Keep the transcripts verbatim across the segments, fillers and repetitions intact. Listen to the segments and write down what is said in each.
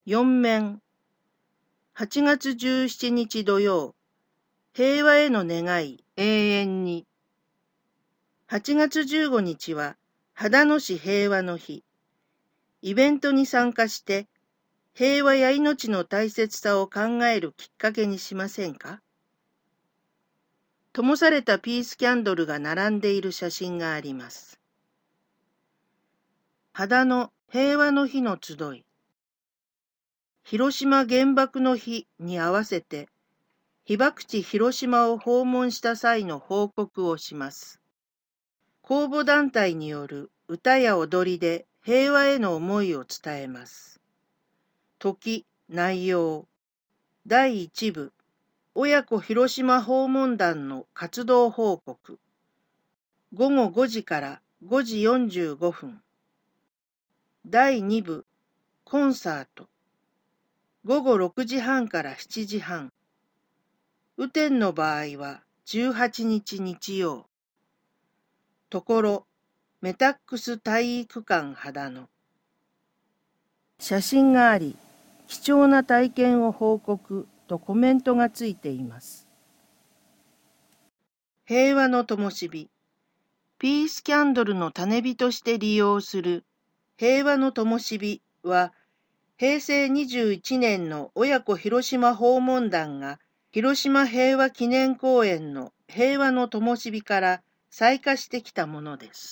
よん面はちがつじゅうしちにち土曜、平和への願い永遠に。はちがつじゅうごにちは秦野市平和の日。イベントに参加して平和や命の大切さを考えるきっかけにしませんか？灯されたピースキャンドルが並んでいる写真があります。秦野平和の日の集い。広島原爆の日に合わせて被爆地広島を訪問した際の報告をします。公募団体による歌や踊りで平和への思いを伝えます。時、内容。だいいち部、親子広島訪問団の活動報告。ごごごじからごじよんじゅうごふん。だいに部、コンサート。ごごろくじはんからしちじはん。雨天の場合はじゅうはちにち日曜。ところ、メタックス体育館秦野。写真があり、貴重な体験を報告とコメントがついています。平和の灯火。ピースキャンドルの種火として利用する平和の灯火は、へいせいにじゅういちねんの親子広島訪問団が広島平和記念公園の平和の灯火から採火してきたものです。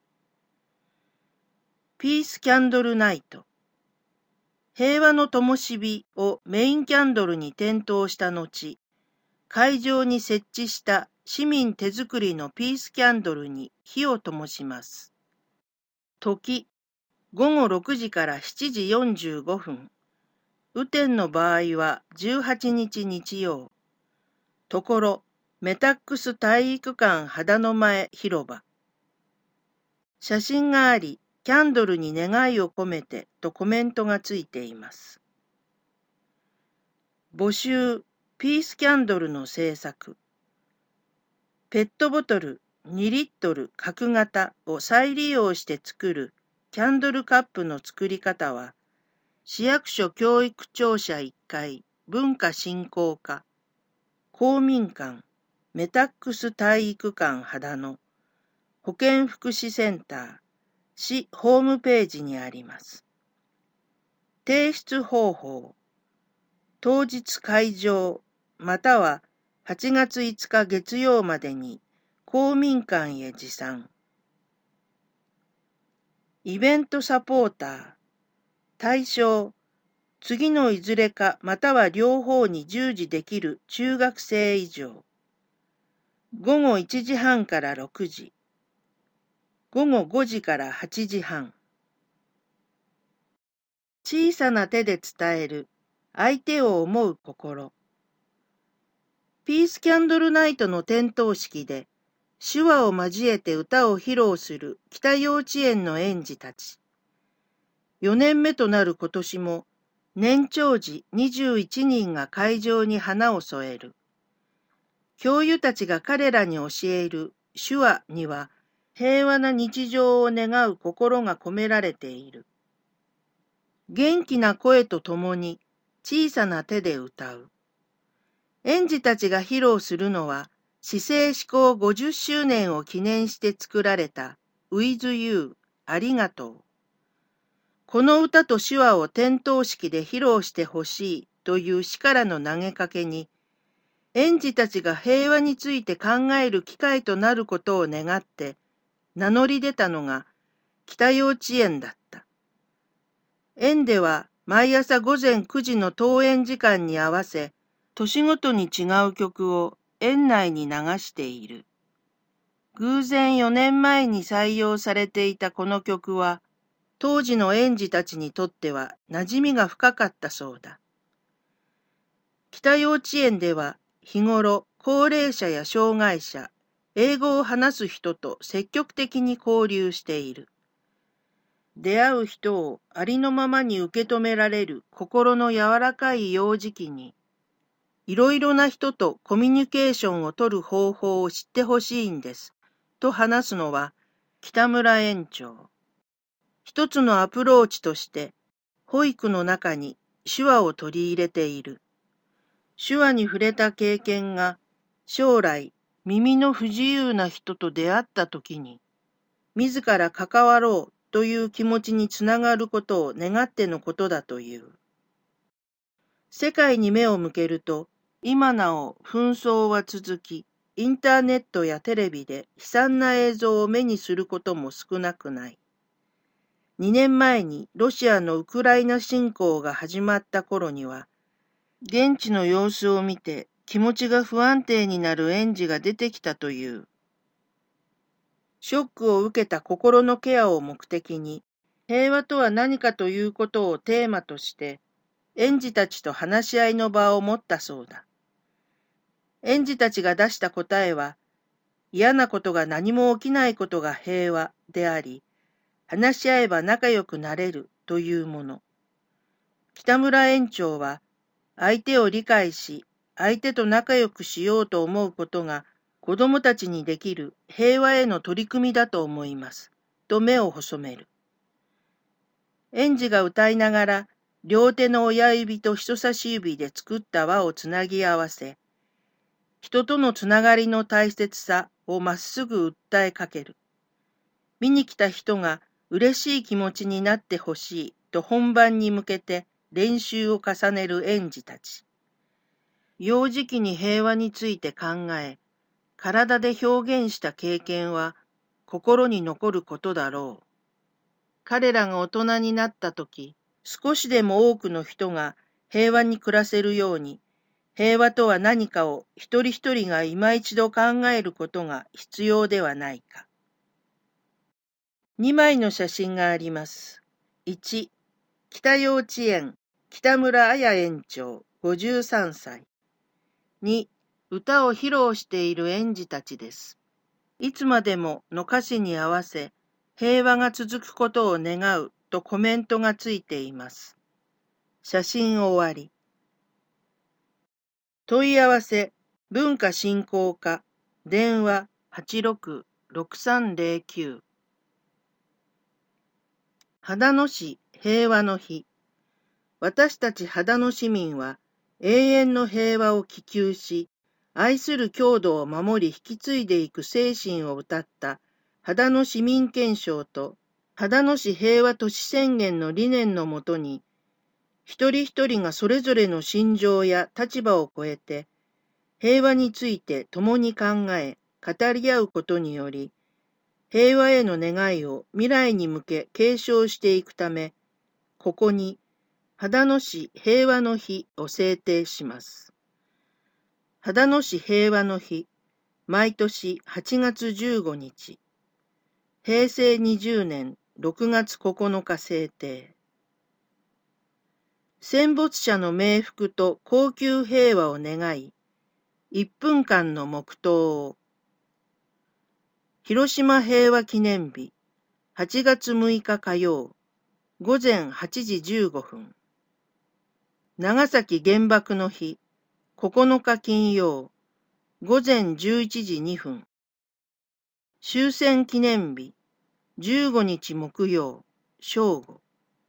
ピースキャンドルナイト。平和の灯火をメインキャンドルに点灯した後、会場に設置した市民手作りのピースキャンドルに火を灯します。時、ごごろくじからしちじよんじゅうごふん。雨天の場合はじゅうはちにち日曜。ところ、メタックス体育館秦野前広場。写真があり、キャンドルに願いを込めてとコメントがついています。募集、ピースキャンドルの製作。ペットボトルにリットル角型を再利用して作るキャンドルカップの作り方は、市役所教育庁舎いっかい文化振興課、公民館、メタックス体育館秦野、保健福祉センター、市ホームページにあります。提出方法。当日会場またははちがついつか月曜までに公民館へ持参。イベントサポーター。対象。次のいずれかまたは両方に従事できる中学生以上。ごごいちじはんからろくじ。ごごごじからはちじはん。小さな手で伝える相手を思う心。ピースキャンドルナイトの点灯式で手話を交えて歌を披露する北幼稚園の園児たち。よねんめとなる今年も年長児にじゅういちにんが会場に花を添える。教諭たちが彼らに教える手話には平和な日常を願う心が込められている。元気な声とともに小さな手で歌う。園児たちが披露するのは市政施行ごじゅっしゅうねんを記念して作られた With You ありがとう。この歌と手話を点灯式で披露してほしいという市からの投げかけに、園児たちが平和について考える機会となることを願って名乗り出たのが北幼稚園だった。園では毎朝午前くじの登園時間に合わせ、年ごとに違う曲を園内に流している。偶然よねんまえに採用されていたこの曲は、当時の園児たちにとっては馴染みが深かったそうだ。北幼稚園では日頃高齢者や障害者、英語を話す人と積極的に交流している。出会う人をありのままに受け止められる心の柔らかい幼児期に、いろいろな人とコミュニケーションを取る方法を知ってほしいんです、と話すのは北村園長。一つのアプローチとして、保育の中に手話を取り入れている。手話に触れた経験が将来耳の不自由な人と出会ったときに自ら関わろうという気持ちにつながることを願ってのことだという。世界に目を向けると今なお紛争は続き、インターネットやテレビで悲惨な映像を目にすることも少なくない。にねんまえにロシアのウクライナ侵攻が始まった頃には、現地の様子を見て気持ちが不安定になる園児が出てきたという。ショックを受けた心のケアを目的に、平和とは何かということをテーマとして、園児たちと話し合いの場を持ったそうだ。園児たちが出した答えは、嫌なことが何も起きないことが平和であり、話し合えば仲良くなれるというもの。北村園長は、相手を理解し、相手と仲良くしようと思うことが子供たちにできる平和への取り組みだと思います。と目を細める。園児が歌いながら、両手の親指と人差し指で作った輪をつなぎ合わせ、人とのつながりの大切さをまっすぐ訴えかける。見に来た人が嬉しい気持ちになってほしいと本番に向けて練習を重ねる園児たち。幼児期に平和について考え、体で表現した経験は心に残ることだろう。彼らが大人になったとき、少しでも多くの人が平和に暮らせるように、平和とは何かを一人一人が今一度考えることが必要ではないか。にまいの写真があります。いち、北幼稚園、北村彩園長、ごじゅうさんさい。に、歌を披露している園児たちです。いつまでもの歌詞に合わせ、平和が続くことを願うとコメントがついています。写真終わり。問い合わせ、文化振興課、電話はちろくろくさんぜろきゅう。秦野市平和の日。私たち秦野市民は永遠の平和を希求し、愛する郷土を守り引き継いでいく精神を歌った秦野市民憲章と秦野市平和都市宣言の理念のもとに、一人一人がそれぞれの心情や立場を超えて、平和について共に考え、語り合うことにより、平和への願いを未来に向け継承していくため、ここに、秦野市平和の日を制定します。秦野市平和の日、毎年はちがつじゅうごにち、へいせいにじゅうねんろくがつここのか制定。戦没者の冥福と恒久平和を願い、いっぷんかんの黙祷を。広島平和記念日、はちがつむいか火曜、ごぜんはちじじゅうごふん。長崎原爆の日、ここのか金曜、ごぜんじゅういちじにふん。終戦記念日、じゅうごにち木曜、正午。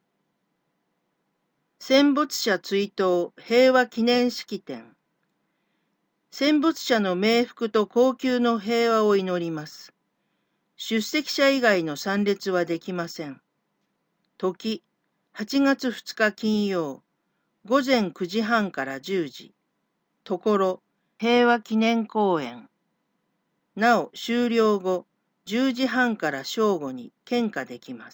戦没者追悼平和記念式典。戦没者の冥福と恒久の平和を祈ります。出席者以外の参列はできません。時、はちがつふつか金曜、ごぜんくじはんからじゅうじ。ところ、平和記念公園。なお、終了後、じゅうじはんから正午に献花できます。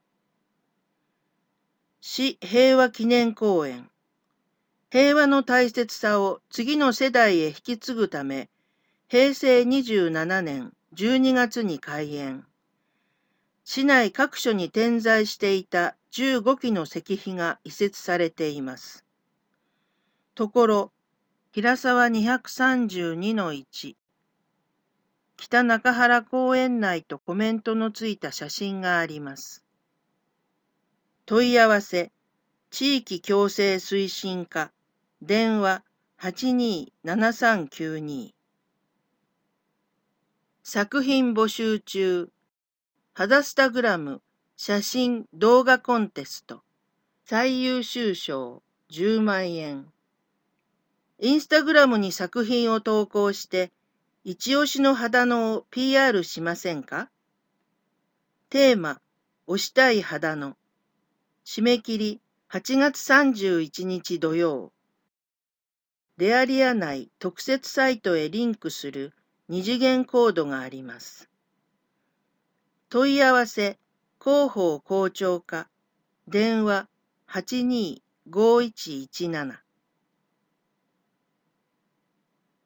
市平和記念公園。平和の大切さを次の世代へ引き継ぐため、へいせいにじゅうななねんじゅうにがつに開園。市内各所に点在していたじゅうごきの石碑が移設されています。ところ、平沢にひゃくさんじゅうにのいち、北中原公園内とコメントのついた写真があります。問い合わせ、地域共生推進課、電話はちにーななさんきゅうに。作品募集中。ハダスタグラム写真動画コンテスト。 最優秀賞じゅうまんえん。インスタグラムに作品を投稿して、一押しの肌野を ピーアール しませんか？テーマ、推したい肌野。締め切りはちがつさんじゅういちにち土曜。レアリア内特設サイトへリンクする二次元コードがあります。問い合わせ、広報広聴課、電話はちにーごーいちいちなな。